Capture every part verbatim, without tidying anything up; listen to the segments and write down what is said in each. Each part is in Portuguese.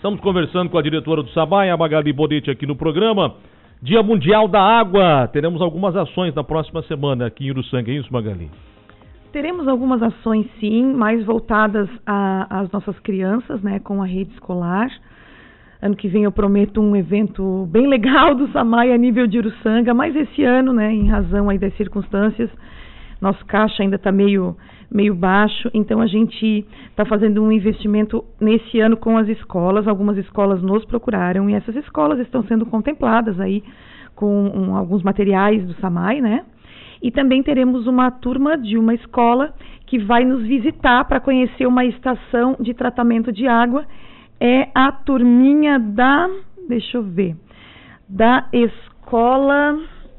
Estamos conversando com a diretora do SAMAI, a Magali Bonetti, aqui no programa. Dia Mundial da Água. Teremos algumas ações na próxima semana aqui em Uruçanga, é isso, Magali? Teremos algumas ações, sim, mais voltadas às nossas crianças, né, com a rede escolar. Ano que vem eu prometo um evento bem legal do SAMAI a nível de Uruçanga, mas esse ano, né, em razão aí das circunstâncias, nosso caixa ainda está meio, meio baixo, então a gente está fazendo um investimento nesse ano com as escolas. Algumas escolas nos procuraram e essas escolas estão sendo contempladas aí com um, alguns materiais do SAMAI, né? E também teremos uma turma de uma escola que vai nos visitar para conhecer uma estação de tratamento de água. É a turminha da, deixa eu ver, da escola...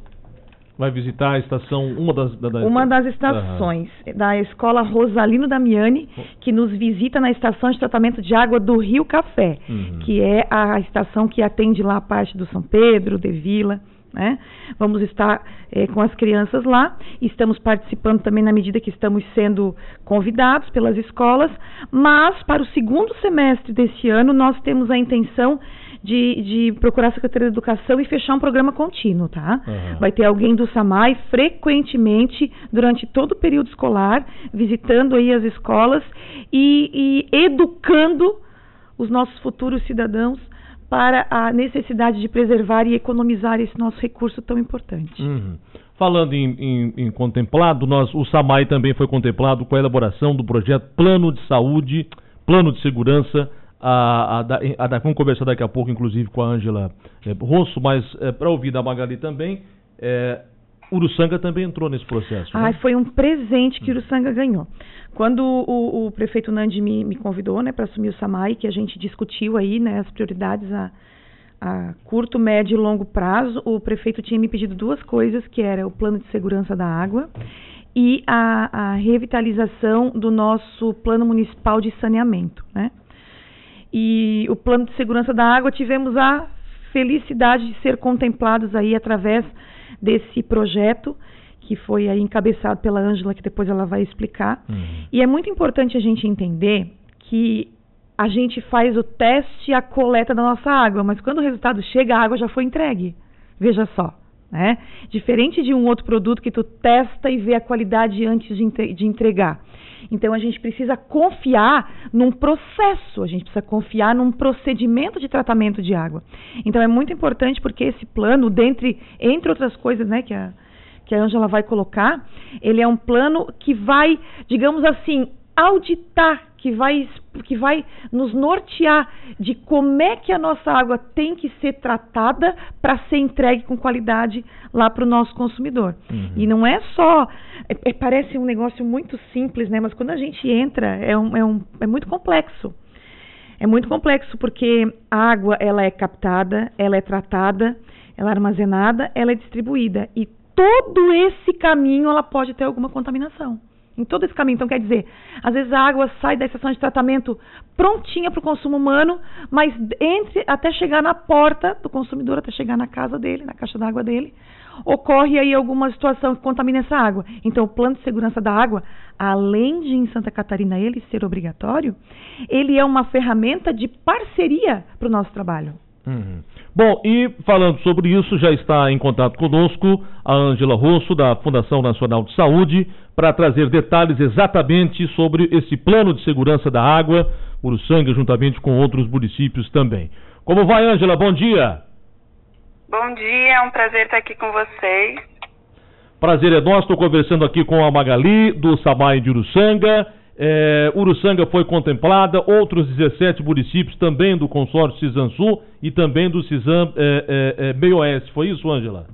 Vai visitar a estação, uma das... Da, da... Uma das estações, uhum. da escola Rosalino Damiani, que nos visita na estação de tratamento de água do Rio Café, uhum. que é a estação que atende lá a parte do São Pedro, de Vila, né? Vamos estar é, com as crianças lá, estamos participando também na medida que estamos sendo convidados pelas escolas, mas para o segundo semestre desse ano nós temos a intenção de, de procurar a Secretaria de Educação e fechar um programa contínuo, tá? Uhum. Vai ter alguém do SAMAI frequentemente durante todo o período escolar, visitando aí as escolas e, e educando os nossos futuros cidadãos para a necessidade de preservar e economizar esse nosso recurso tão importante. Uhum. Falando em, em, em contemplado, nós, o SAMAI também foi contemplado com a elaboração do projeto Plano de Saúde, Plano de Segurança. A, a, a, a, vamos conversar daqui a pouco, inclusive, com a Ângela é, Rosso, mas é, para ouvir da Magali também, é, Uruçanga também entrou nesse processo. Ah, né? Foi um presente que Uruçanga ganhou. Quando o, o prefeito Nandi me, me convidou, né, para assumir o SAMAI, que a gente discutiu aí, né, as prioridades a, a curto, médio e longo prazo, o prefeito tinha me pedido duas coisas, que era o plano de segurança da água e a, a revitalização do nosso plano municipal de saneamento, né? E o plano de segurança da água, tivemos a felicidade de ser contemplados aí através desse projeto, que foi aí encabeçado pela Ângela, que depois ela vai explicar. Uhum. E é muito importante a gente entender que a gente faz o teste e a coleta da nossa água, mas quando o resultado chega, a água já foi entregue. Veja só, né? Diferente de um outro produto que tu testa e vê a qualidade antes de, de entregar. Então, a gente precisa confiar num processo, a gente precisa confiar num procedimento de tratamento de água. Então, é muito importante porque esse plano, dentre, entre outras coisas, né, que a, que a Ângela vai colocar, ele é um plano que vai, digamos assim, auditar, que vai, que vai nos nortear de como é que a nossa água tem que ser tratada para ser entregue com qualidade lá para o nosso consumidor. Uhum. E não é só, é, é, parece um negócio muito simples, né? Mas quando a gente entra, é, um, é, um, é muito complexo. É muito complexo porque a água, ela é captada, ela é tratada, ela é armazenada, ela é distribuída. E todo esse caminho, ela pode ter alguma contaminação. Em todo esse caminho. Então, quer dizer, às vezes a água sai da estação de tratamento prontinha para o consumo humano, mas entre, até chegar na porta do consumidor, até chegar na casa dele, na caixa d'água dele, ocorre aí alguma situação que contamina essa água. Então, o plano de segurança da água, além de em Santa Catarina ele ser obrigatório, ele é uma ferramenta de parceria para o nosso trabalho. Uhum. Bom, e falando sobre isso, já está em contato conosco a Ângela Rosso, da Fundação Nacional de Saúde, para trazer detalhes exatamente sobre esse plano de segurança da água, Uruçanga, juntamente com outros municípios também. Como vai, Ângela? Bom dia. Bom dia, é um prazer estar aqui com vocês. Prazer é nosso, estou conversando aqui com a Magali, do SAMAI de Uruçanga. É, Uruçanga foi contemplada, outros dezessete municípios também do consórcio CISAM-Sul e também do CISAM é, é, é, Meio Oeste. Foi isso, Ângela?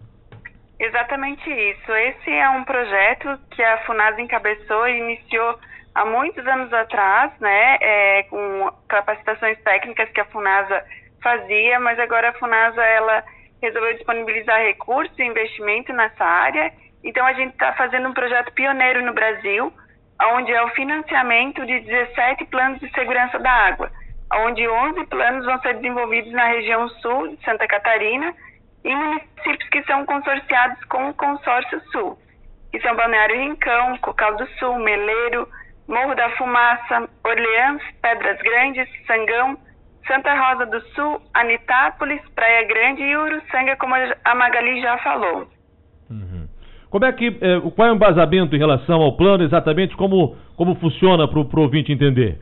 Exatamente isso. Esse é um projeto que a FUNASA encabeçou e iniciou há muitos anos atrás, né, é, com capacitações técnicas que a FUNASA fazia, mas agora a FUNASA ela resolveu disponibilizar recursos e investimento nessa área. Então a gente está fazendo um projeto pioneiro no Brasil, onde é o financiamento de dezessete planos de segurança da água, onde onze planos vão ser desenvolvidos na região sul de Santa Catarina e municípios que são consorciados com o Consórcio Sul, que são Balneário Rincão, Cocal do Sul, Meleiro, Morro da Fumaça, Orleans, Pedras Grandes, Sangão, Santa Rosa do Sul, Anitápolis, Praia Grande e Uruçanga, como a Magali já falou. Uhum. Como é que, eh, qual é o embasamento em relação ao plano, exatamente como, como funciona para o ouvinte entender?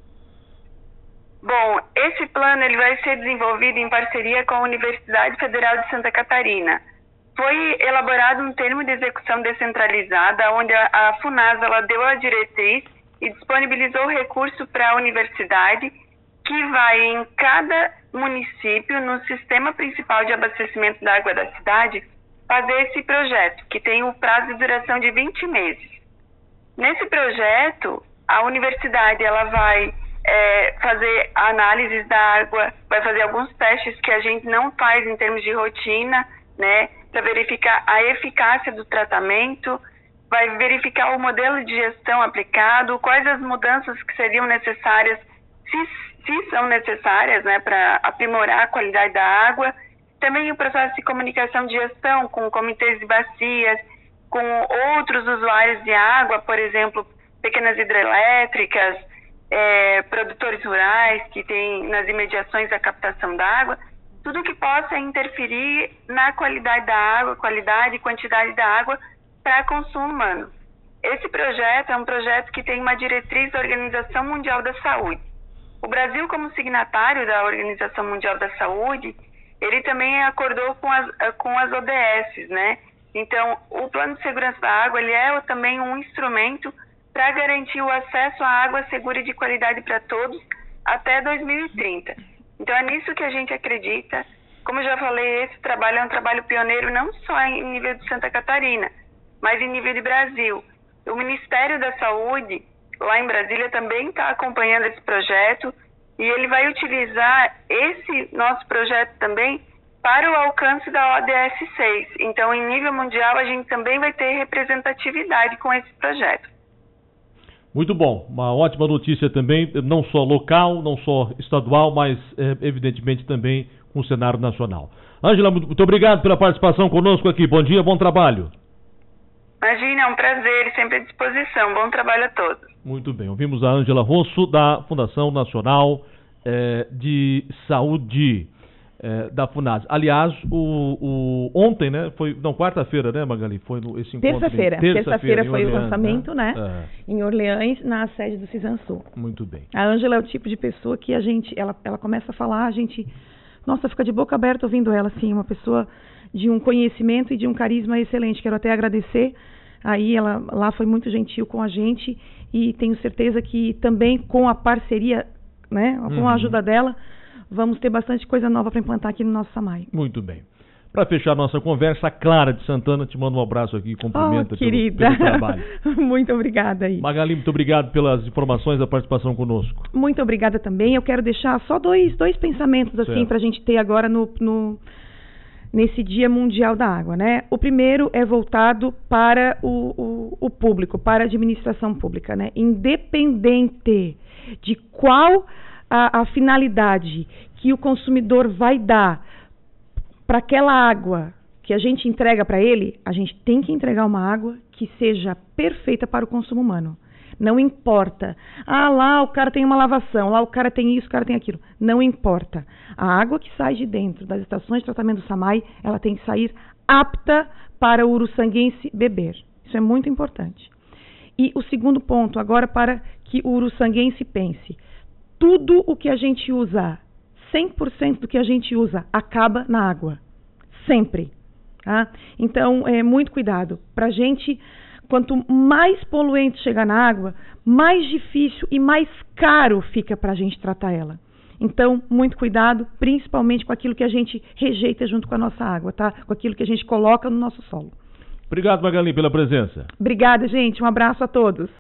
Bom, esse plano ele vai ser desenvolvido em parceria com a Universidade Federal de Santa Catarina. Foi elaborado um termo de execução descentralizada, onde a, a FUNASA ela deu a diretriz e disponibilizou recurso para a universidade, que vai em cada município, no sistema principal de abastecimento da água da cidade, fazer esse projeto, que tem o prazo de duração de vinte meses. Nesse projeto, a universidade ela vai é, fazer análises da água, vai fazer alguns testes que a gente não faz em termos de rotina, né, para verificar a eficácia do tratamento, vai verificar o modelo de gestão aplicado, quais as mudanças que seriam necessárias, se, se são necessárias, né, para aprimorar a qualidade da água. Também o processo de comunicação de gestão com comitês de bacias, com outros usuários de água, por exemplo, pequenas hidrelétricas, é, produtores rurais que têm nas imediações a captação da água, tudo que possa interferir na qualidade da água, qualidade e quantidade da água para consumo humano. Esse projeto é um projeto que tem uma diretriz da Organização Mundial da Saúde. O Brasil, como signatário da Organização Mundial da Saúde, ele também acordou com as, com as O D S, né? Então, o Plano de Segurança da Água, ele é também um instrumento para garantir o acesso à água segura e de qualidade para todos até dois mil e trinta. Então, é nisso que a gente acredita. Como eu já falei, esse trabalho é um trabalho pioneiro não só em nível de Santa Catarina, mas em nível de Brasil. O Ministério da Saúde, lá em Brasília, também está acompanhando esse projeto e ele vai utilizar esse nosso projeto também para o alcance da O D S seis. Então, em nível mundial, a gente também vai ter representatividade com esse projeto. Muito bom, uma ótima notícia também, não só local, não só estadual, mas é, evidentemente também com o cenário nacional. Ângela, muito obrigado pela participação conosco aqui. Bom dia, bom trabalho. Imagina, é um prazer, sempre à disposição. Bom trabalho a todos. Muito bem, ouvimos a Ângela Rosso, da Fundação Nacional eh, de Saúde eh, da FUNASA. Aliás, o, o, ontem, né, foi, não, quarta-feira, né, Magali? Foi no, esse encontro. Terça-feira. Terça-feira foi Orleans, o lançamento, né, né? É. Em Orleans, na sede do CISANSul. Muito bem. A Ângela é o tipo de pessoa que a gente, ela, ela começa a falar, a gente, nossa, fica de boca aberta ouvindo ela, assim, uma pessoa de um conhecimento e de um carisma excelente. Quero até agradecer. Aí ela lá foi muito gentil com a gente e tenho certeza que também com a parceria, né, com uhum. a ajuda dela, vamos ter bastante coisa nova para implantar aqui no nosso SAMAI. Muito bem. Para fechar nossa conversa, a Clara de Santana te manda um abraço aqui, cumprimenta oh, querida. Pelo, pelo trabalho. Muito obrigada aí. Magali, muito obrigado pelas informações da participação conosco. Muito obrigada também. Eu quero deixar só dois, dois pensamentos assim para a gente ter agora no... no nesse Dia Mundial da Água, né? O primeiro é voltado para o, o, o público, para a administração pública, né? Independente de qual a, a finalidade que o consumidor vai dar para aquela água que a gente entrega para ele, a gente tem que entregar uma água que seja perfeita para o consumo humano. Não importa. Ah, lá o cara tem uma lavação, lá o cara tem isso, o cara tem aquilo. Não importa. A água que sai de dentro das estações de tratamento do SAMAI, ela tem que sair apta para o uruçanguense beber. Isso é muito importante. E o segundo ponto, agora para que o uruçanguense pense. Tudo o que a gente usa, cem por cento do que a gente usa, acaba na água. Sempre. Tá? Então, é, muito cuidado. Para a gente... Quanto mais poluente chegar na água, mais difícil e mais caro fica para a gente tratar ela. Então, muito cuidado, principalmente com aquilo que a gente rejeita junto com a nossa água, tá? Com aquilo que a gente coloca no nosso solo. Obrigado, Magali, pela presença. Obrigada, gente. Um abraço a todos.